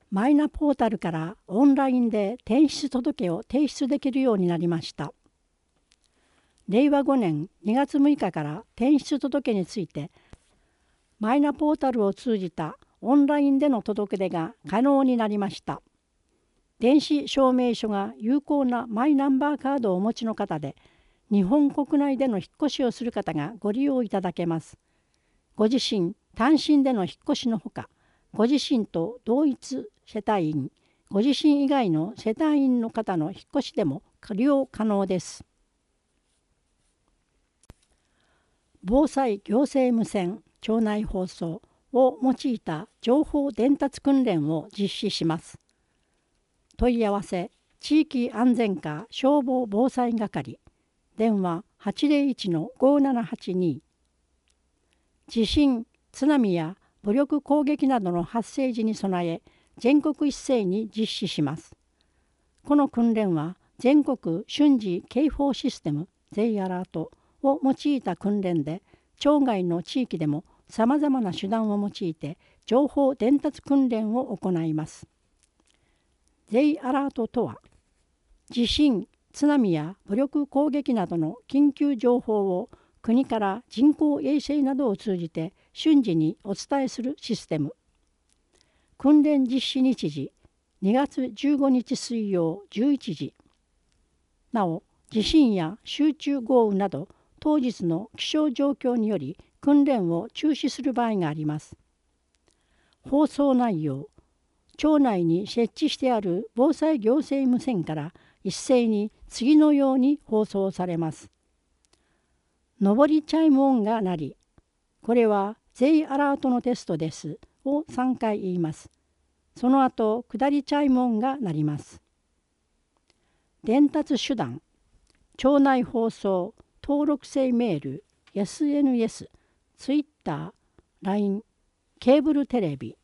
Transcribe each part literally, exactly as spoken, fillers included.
マイナポータルからオンラインで転出届を提出できるようになりました。れいわごねんにがつむいかから転出届についてマイナポータルを通じたオンラインでの届け出が可能になりました。電子証明書が有効なマイナンバーカードをお持ちの方で、日本国内での引っ越しをする方がご利用いただけます。ご自身単身での引っ越しのほか、ご自身と同一世帯員、ご自身以外の世帯員の方の引っ越しでも利用可能です。防災行政無線庁内放送を用いた情報伝達訓練を実施します。問い合わせ地域安全課消防防災係、電話 はちぜろいちのごななはちに。地震、津波や武力攻撃などの発生時に備え、全国一斉に実施します。この訓練は全国瞬時警報システム J アラートを用いた訓練で、町外の地域でもさまざまな手段を用いて情報伝達訓練を行います。J アラートとは、地震、津波や武力攻撃などの緊急情報を国から人工衛星などを通じて瞬時にお伝えするシステム。訓練実施日時にがつじゅうごにち水曜じゅういちじ。なお、地震や集中豪雨など当日の気象状況により訓練を中止する場合があります。放送内容、町内に設置してある防災行政無線から一斉に次のように放送されます。上りチャイム音が鳴り、これは J アラートのテストですをさんかい言います。その後、下りチャイム音が鳴ります。伝達手段、町内放送、登録制メール、エスエヌエス、ツイッター、ライン、ケーブルテレビ。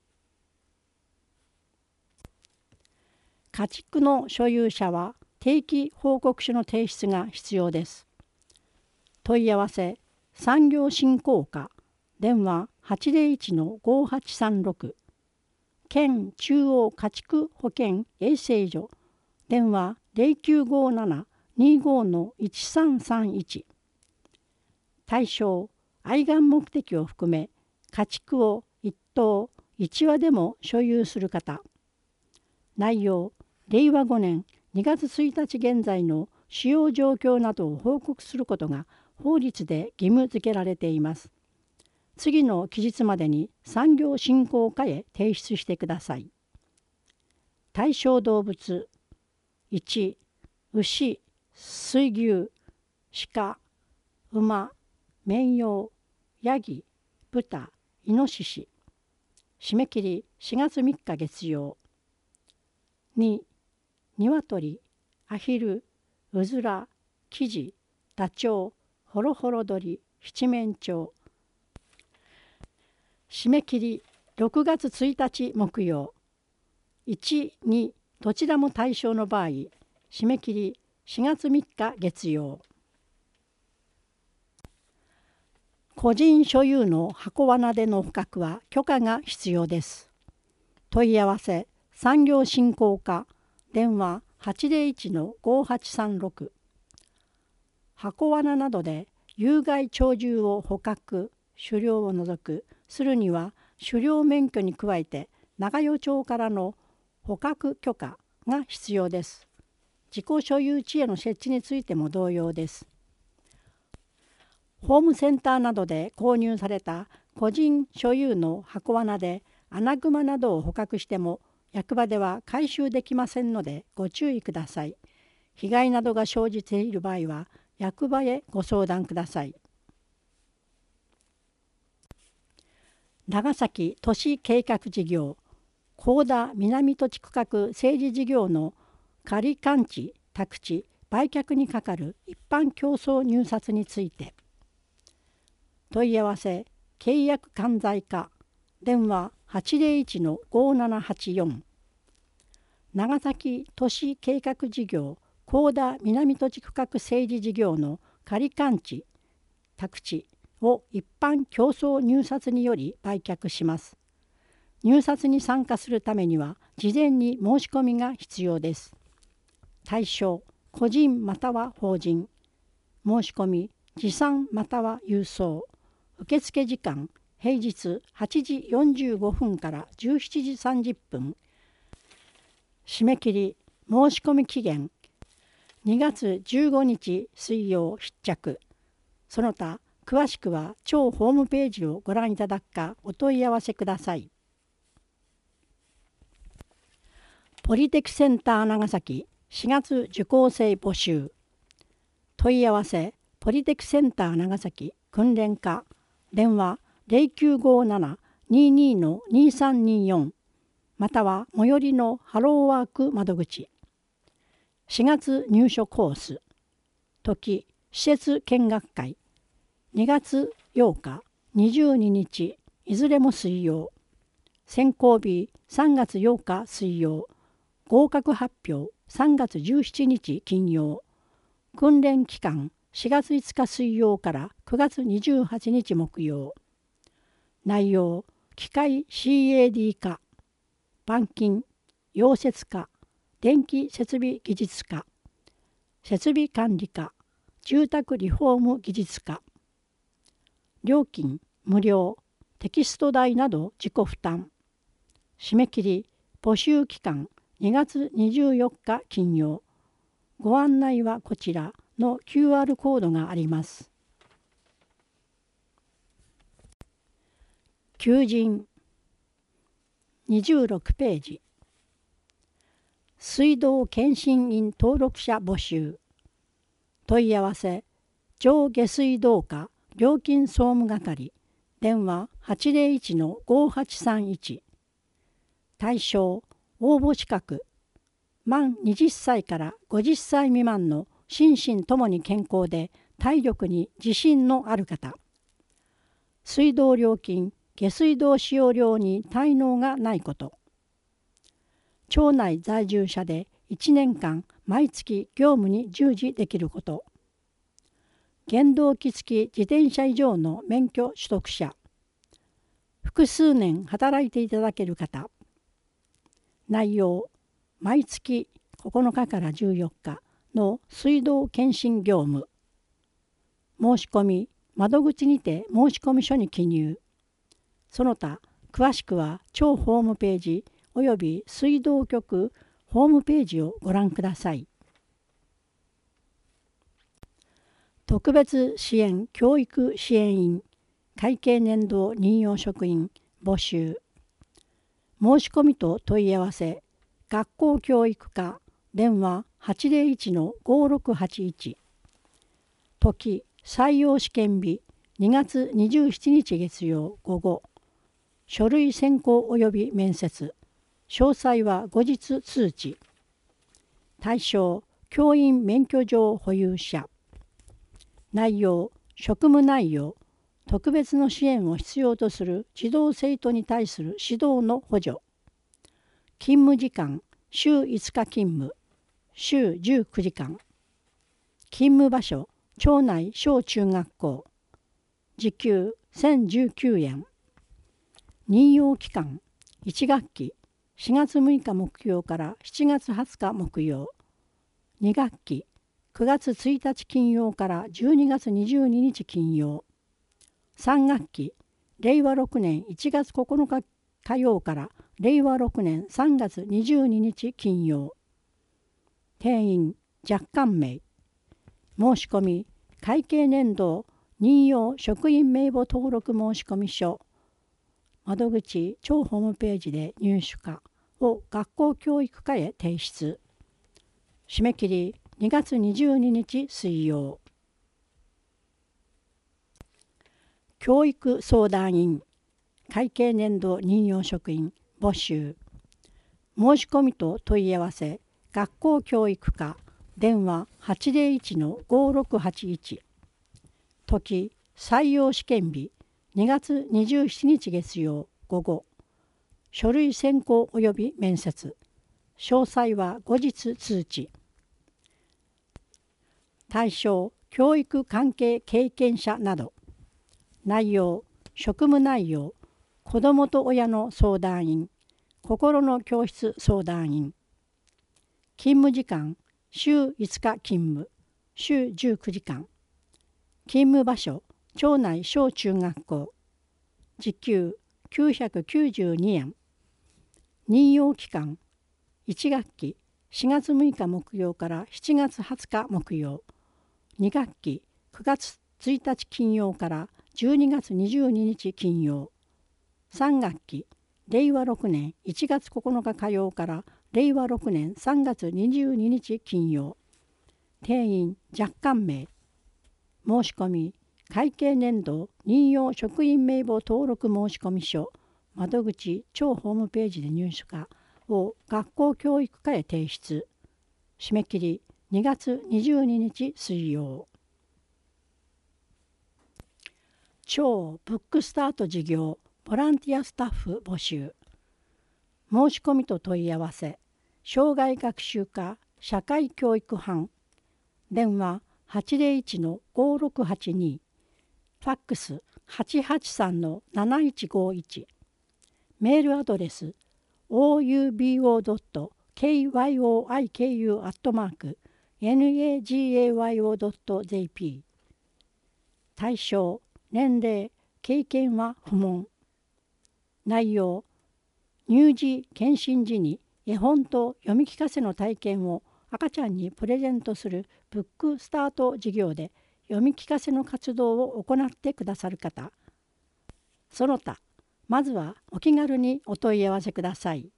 家畜の所有者は定期報告書の提出が必要です。問い合わせ産業振興課、電話 はちぜろいちのごはちさんろく、県中央家畜保健衛生所、電話 ゼロきゅうごななにごのいちさんさんいち。対象、愛玩目的を含め家畜をいっとういちわでも所有する方。内容、れいわごねんにがつついたち現在の使用状況などを報告することが法律で義務付けられています。次の期日までに産業振興課へ提出してください。対象動物いち、牛、水牛、鹿、馬、綿羊、ヤギ、豚、イノシシ。締め切りしがつみっか月曜。に、鶏、アヒル、うずら、キジ、ダチョウ、ホロホロ鳥、七面鳥。締め切りろくがつついたち木曜。いち、にどちらも対象の場合、締め切りしがつみっか月曜。個人所有の箱罠での捕獲は許可が必要です。問い合わせ産業振興課、電話 はちぜろいちのごはちさんろく。箱罠などで有害鳥獣を捕獲、狩猟を除くするには、狩猟免許に加えて長与町からの捕獲許可が必要です。自己所有地への設置についても同様です。ホームセンターなどで購入された個人所有の箱罠でアナグマなどを捕獲しても役場では回収できませんのでご注意ください。被害などが生じている場合は役場へご相談ください。長崎都市計画事業高田南土地区画整理事業の仮勘地宅地売却に係る一般競争入札について。問い合わせ契約管財課、電話 はちぜろいちのごななはちよん。長崎都市計画事業高田南土地区画整理事業の仮勘地宅地を一般競争入札により売却します。 入札に参加するためには事前に申し込みが必要です。対象、個人または法人。申し込み、持参または郵送。受付時間、平日はちじよんじゅうごふんからじゅうしちじさんじゅっぷん。締め切り、申し込み期限、にがつじゅうごにち水曜必着。その他、詳しくは超ホームページをご覧いただくかお問い合わせください。ポリテクセンター長崎しがつ受講生募集。問い合わせ、ポリテクセンター長崎訓練課、電話 ゼロきゅうごなな にーにー にーさんにーよん、または最寄りのハローワーク窓口。しがつ入所コース。時、施設見学会。にがつようか、にじゅうににち、いずれも水曜。選考日さんがつようか水曜。合格発表さんがつじゅうしちにち金曜。訓練期間しがついつか水曜からくがつにじゅうはちにち木曜。内容、機械 シーエーディー 科、板金、溶接科、電気設備技術科、設備管理科、住宅リフォーム技術科。料金無料、テキスト代など自己負担。締め切り、募集期間にがつにじゅうよっか金曜。ご案内はこちらの キューアール コードがあります。求人にじゅうろくページ。水道検診員登録者募集。問い合わせ、上下水道課料金総務係、電話 はちぜろいちのごはちさんいち。対象、応募資格、満はたちからごじゅっさい未満の心身ともに健康で体力に自信のある方。水道料金、下水道使用料に滞納がないこと。町内在住者でいちねんかん毎月業務に従事できること。原動機付き自転車以上の免許取得者。複数年働いていただける方。内容、毎月ここのかからじゅうよっかの水道検診業務。申し込み、窓口にて申込書に記入。その他、詳しくは町ホームページおよび水道局ホームページをご覧ください。特別支援教育支援員会計年度任用職員募集。申し込みと問い合わせ、学校教育課、電話 はちぜろいちのごろくはちいち。時、採用試験日にがつにじゅうしちにち月曜午後。書類選考及び面接。詳細は後日通知。対象、教員免許状保有者。内容、職務内容、特別の支援を必要とする児童生徒に対する指導の補助。勤務時間、週いつか勤務、週じゅうくじかん。勤務場所、町内小中学校。時給せんじゅうきゅうえん。任用期間、いちがっき、しがつむいか木曜からしちがつはつか木曜。にがっき、くがつついたち金曜からじゅうにがつにじゅうににち金曜。さんがっき、れいわろくねんいちがつここのか火曜かられいわろくねんさんがつにじゅうににち金曜。定員若干名。申し込み、会計年度任用職員名簿登録申込書。窓口町ホームページで入手可を学校教育課へ提出。締め切りにがつにじゅうににち水曜。教育相談員会計年度任用職員募集。申し込みと問い合わせ、学校教育課、電話 はちぜろいちのごろくはちいち。時、採用試験日にがつにじゅうしちにち月曜午後。書類選考及び面接。詳細は後日通知。対象、教育関係経験者など。内容、職務内容、 子どもと親の相談員、心の教室相談員。勤務時間、週いつか勤務、週じゅうくじかん。勤務場所、町内小中学校。時給きゅうひゃくきゅうじゅうにえん。任用期間、いち学期しがつむいか木曜からしちがつはつか木曜。に学期くがつついたち金曜からじゅうにがつにじゅうににち金曜。さん学期れいわろくねんいちがつここのか火曜かられいわろくねんさんがつにじゅうににち金曜。定員若干名。申し込み会計年度任用職員名簿登録申込書窓口町ホームページで入手かを学校教育課へ提出。締め切りにがつにじゅうににち水曜。町ブックスタート事業ボランティアスタッフ募集。申し込みと問い合わせ障害学習課社会教育班。電話はちぜろいちのごろくはちに。ファックスはちはちさんのなないちごいち。メールアドレス オーユービーオードットケーワイオーアイケーユー アットマーク ナガヨ ドット ジェーピー。対象年齢経験は不問。内容乳児検診時に絵本と読み聞かせの体験を赤ちゃんにプレゼントするブックスタート事業で読み聞かせの活動を行ってくださる方。その他まずはお気軽にお問い合わせください。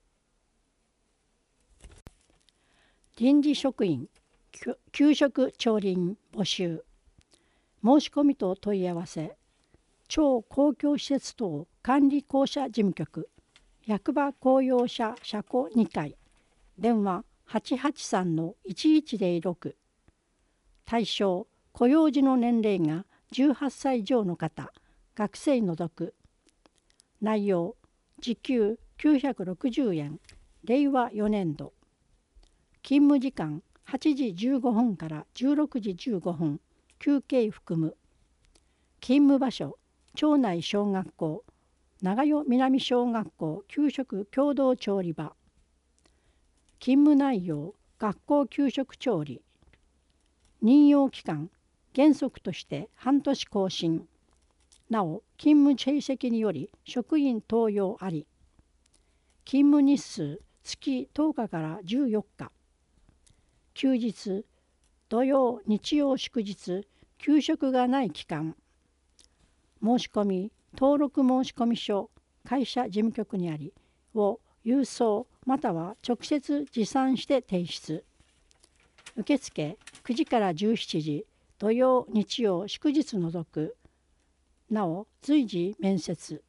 臨時職員給食調理員募集。申し込みと問い合わせ町公共施設等管理公社事務局役場公用車車庫にかい。電話はちはちさんのいちいちぜろろく。対象雇用時の年齢がじゅうはっさい以上の方、学生除く。内容時給きゅうひゃくろくじゅうえん、れいわよねんど。勤務時間はちじじゅうごふんからじゅうろくじじゅうごふん、休憩含む。勤務場所町内小学校長代南小学校給食共同調理場。勤務内容学校給食調理。任用期間原則として半年更新。なお勤務成績により職員登用あり。勤務日数月とおかからじゅうよっか。休日土曜日曜祝日給食がない期間。申し込み登録申込書会社事務局にありを郵送または直接持参して提出。受付くじからじゅうしちじ土曜日曜祝日除く。なお随時面接。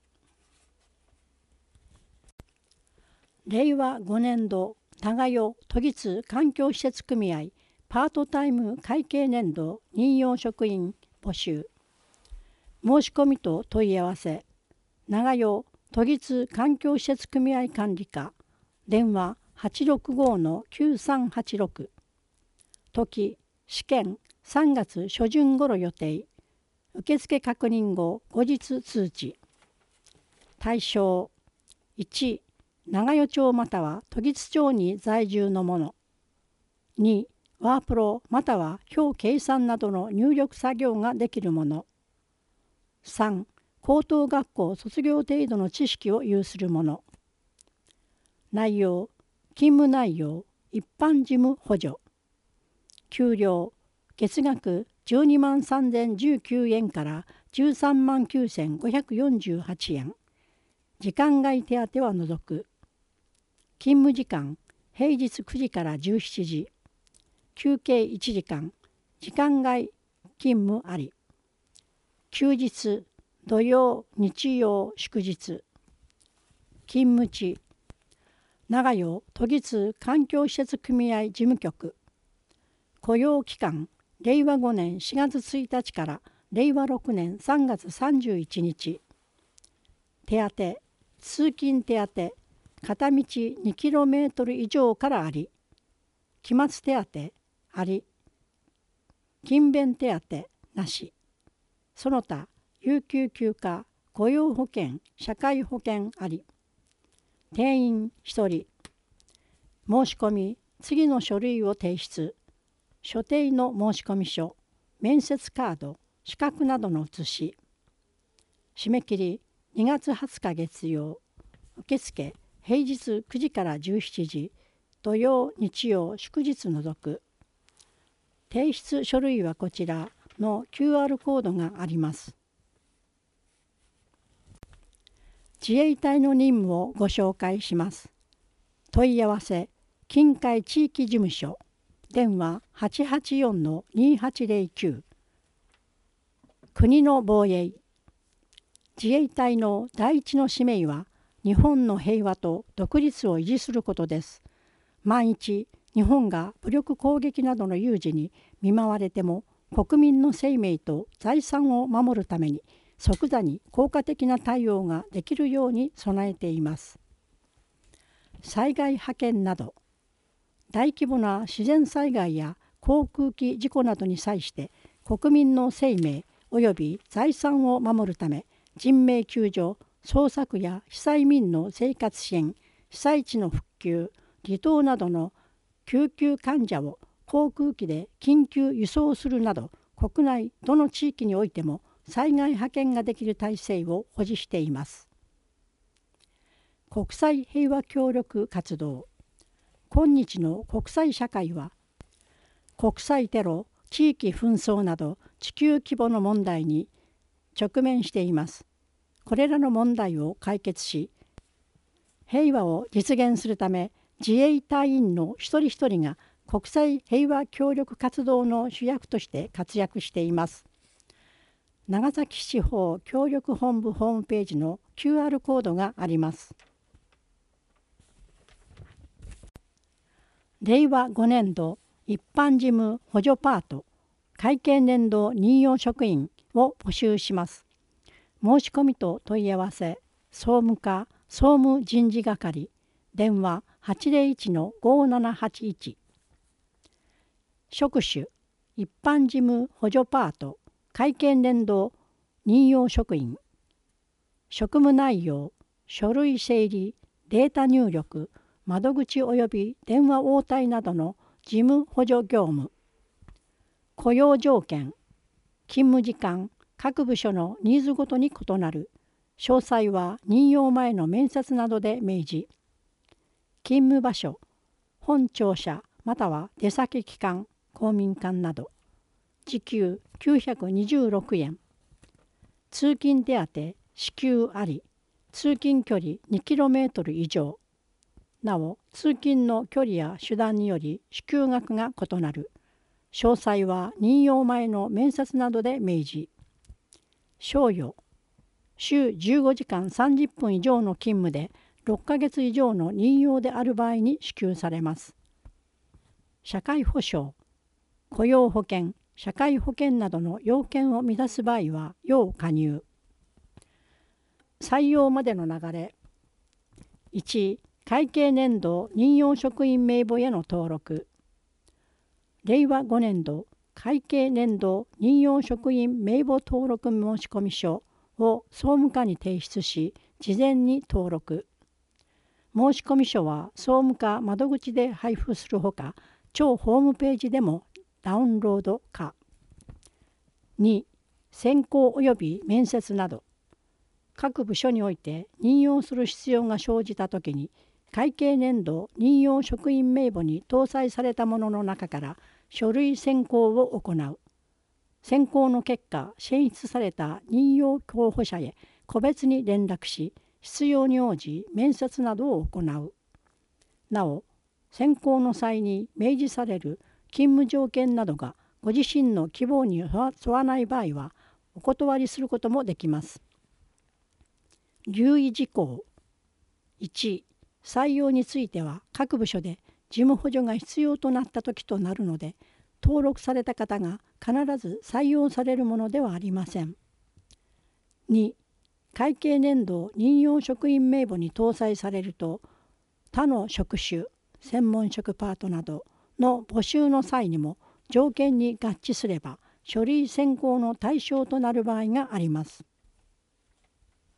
れいわごねんど長代都議通環境施設組合パートタイム会計年度任用職員募集。申し込みと問い合わせ長代都議通環境施設組合管理課電話はちろくごのきゅうさんはちろく。時試験さんがつしょじゅん頃予定。受付確認後後日通知。対象いち長代町または都議津町に在住の者。にワープロまたは表計算などの入力作業ができる者。さん高等学校卒業程度の知識を有する者。内容勤務内容一般事務補助。給料月額じゅうにまんさんぜんじゅうきゅうえんからじゅうさんまんきゅうせんごひゃくよんじゅうはちえん。時間外手当は除く。勤務時間平日くじからじゅうしちじ。休憩いちじかん。時間外勤務あり。休日土曜日曜祝日。勤務地長代都議通環境施設組合事務局。雇用期間れいわごねんしがつついたちかられいわろくねんさんがつさんじゅういちにち。手当通勤手当片道にキロメートル以上からあり。期末手当あり。勤勉手当なし。その他有給休暇雇用保険、社会保険あり。定員ひとり。申し込み、次の書類を提出。所定の申込書、面接カード、資格などの写し。締め切りにがつはつか月曜。受付平日くじからじゅうしちじ、土曜、日曜、祝日除く。提出書類はこちらの キューアール コードがあります。自衛隊の任務をご紹介します。問い合わせ、近海地域事務所、電話 はちはちよんのにはちぜろきゅう。国の防衛。自衛隊の第一の使命は、日本の平和と独立を維持することです。万一、日本が武力攻撃などの有事に見舞われても、国民の生命と財産を守るために、即座に効果的な対応ができるように備えています。災害派遣など、大規模な自然災害や航空機事故などに際して国民の生命及び財産を守るため、人命救助、捜索や被災民の生活支援、被災地の復旧、離島などの救急患者を航空機で緊急輸送するなど、国内どの地域においても災害派遣ができる体制を保持しています。国際平和協力活動。今日の国際社会は、国際テロ、地域紛争など地球規模の問題に直面しています。これらの問題を解決し、平和を実現するため、自衛隊員の一人一人が国際平和協力活動の主役として活躍しています。長崎市地方協力本部ホームページの キューアール コードがあります。れいわごねん度一般事務補助パート会計年度任用職員を募集します。申し込みと問い合わせ、総務課総務人事係、電話 はちぜろいちのごななはちいち。職種、一般事務補助パート会計年度任用職員。職務内容、書類整理、データ入力、窓口及び電話応対などの事務補助業務。雇用条件、勤務時間、各部署のニーズごとに異なる。詳細は任用前の面接などで明示。勤務場所、本庁舎または出先機関、公民館など。時給きゅうひゃくにじゅうろくえん。通勤手当支給あり。通勤距離 にキロメートル 以上。なお、通勤の距離や手段により支給額が異なる。詳細は任用前の面接などで明示。賞与、週じゅうごじかんさんじゅっぷん以上の勤務でろっかげつ以上の任用である場合に支給されます。社会保障、雇用保険、社会保険などの要件を満たす場合は要加入。採用までの流れ。いち、会計年度任用職員名簿への登録。れいわごねん度会計年度任用職員名簿登録申込書を総務課に提出し、事前に登録。申込書は総務課窓口で配布するほか、庁ホームページでもダウンロード可。に、選考及び面接など。各部署において任用する必要が生じたときに、会計年度任用職員名簿に搭載されたものの中から書類選考を行う。選考の結果、選出された任用候補者へ個別に連絡し、必要に応じ面接などを行う。なお、選考の際に明示される勤務条件などがご自身の希望に沿わない場合は、お断りすることもできます。留意事項。いち、採用については各部署で事務補助が必要となった時となるので、登録された方が必ず採用されるものではありません。に、会計年度任用職員名簿に搭載されると、他の職種、専門職パートなどの募集の際にも条件に合致すれば書類選考の対象となる場合があります。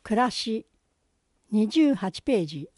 暮らしにじゅうはちページ。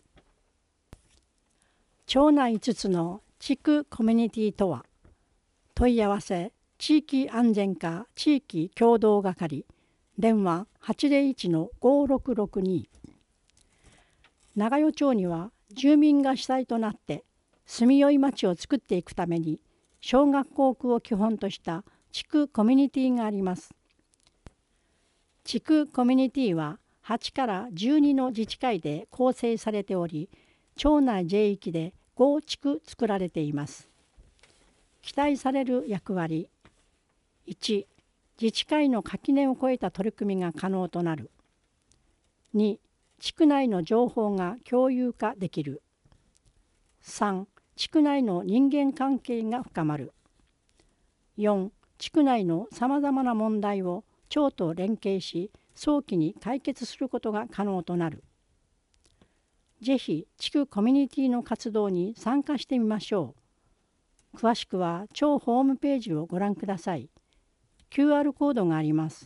町内いつつの地区コミュニティとは。問い合わせ地域安全課地域協同係電話 はちゼロいちのごろくろくに。長与町には住民が主体となって住みよい町を作っていくために小学校区を基本とした地区コミュニティがあります。地区コミュニティははちからじゅうにの自治会で構成されており、町内全域でご地区作られています。期待される役割。いち、自治会の垣根を越えた取り組みが可能となる。に、地区内の情報が共有化できる。さん、地区内の人間関係が深まる。よん、地区内のさまざまな問題を町と連携し、早期に解決することが可能となる。ぜひ地区コミュニティの活動に参加してみましょう。詳しくは町ホームページをご覧ください。キューアール コードがあります。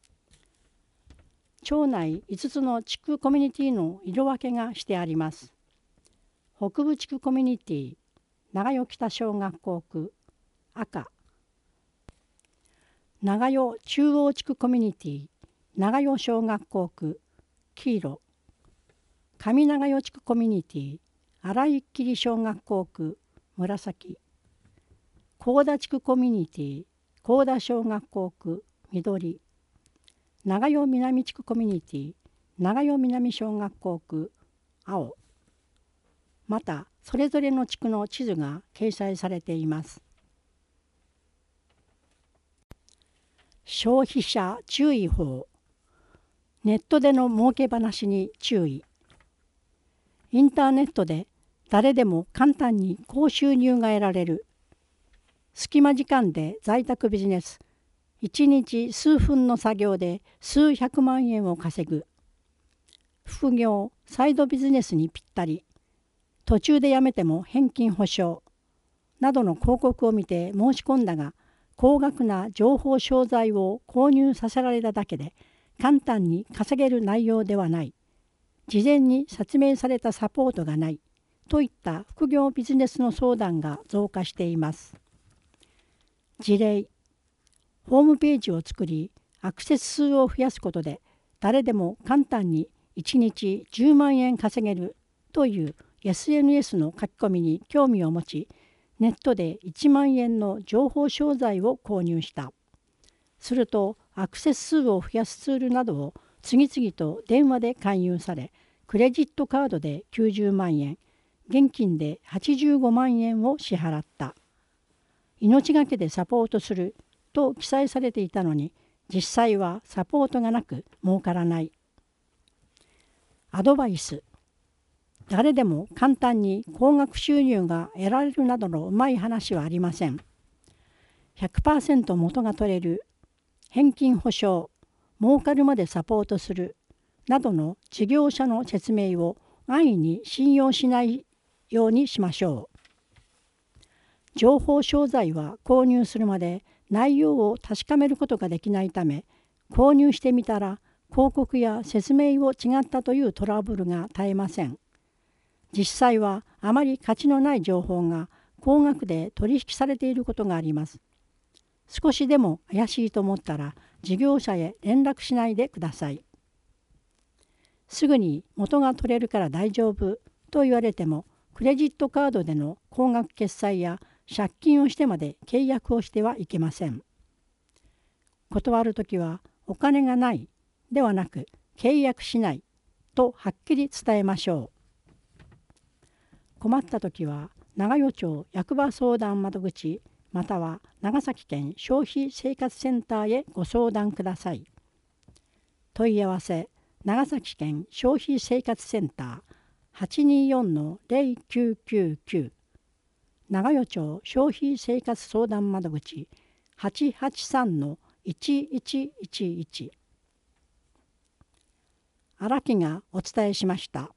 町内いつつの地区コミュニティの色分けがしてあります。北部地区コミュニティ、長与北小学校区、赤。長与中央地区コミュニティ、長与小学校区、黄色。上長与地区コミュニティ、荒井切小学校区、紫。高田地区コミュニティ、高田小学校区、緑。長与南地区コミュニティ、長与南小学校区、青。また、それぞれの地区の地図が掲載されています。消費者注意報。ネットでの儲け話に注意。インターネットで誰でも簡単に高収入が得られる。隙間時間で在宅ビジネス。いちにち数分の作業で数百万円を稼ぐ。副業、サイドビジネスにぴったり。途中で辞めても返金保証。などの広告を見て申し込んだが、高額な情報商材を購入させられただけで簡単に稼げる内容ではない。事前に説明されたサポートがない。といった副業ビジネスの相談が増加しています。事例。ホームページを作り、アクセス数を増やすことで誰でも簡単にいちにちじゅうまんえん稼げるという エスエヌエス の書き込みに興味を持ち、ネットでいちまんえんの情報商材を購入した。するとアクセス数を増やすツールなどを次々と電話で勧誘され、クレジットカードできゅうじゅうまんえん、現金ではちじゅうごまんえんを支払った。命がけでサポートすると記載されていたのに、実際はサポートがなく儲からない。アドバイス。誰でも簡単に高額収入が得られるなどのうまい話はありません。ひゃくパーセント 元が取れる、返金保証、儲かるまでサポートするなどの事業者の説明を安易に信用しないようにしましょう。情報商材は購入するまで内容を確かめることができないため、購入してみたら広告や説明を違ったというトラブルが絶えません。実際はあまり価値のない情報が高額で取引されていることがあります。少しでも怪しいと思ったら事業者へ連絡しないでください。すぐに元が取れるから大丈夫と言われても、クレジットカードでの高額決済や借金をしてまで契約をしてはいけません。断るときはお金がないではなく契約しないとはっきり伝えましょう。困ったときは長与町役場相談窓口または長崎県消費生活センターへご相談ください。問い合わせ長崎県消費生活センター はちにーよんのゼロきゅうきゅうきゅう、長与町消費生活相談窓口 はちはちさんのいちいちいちいち。荒木がお伝えしました。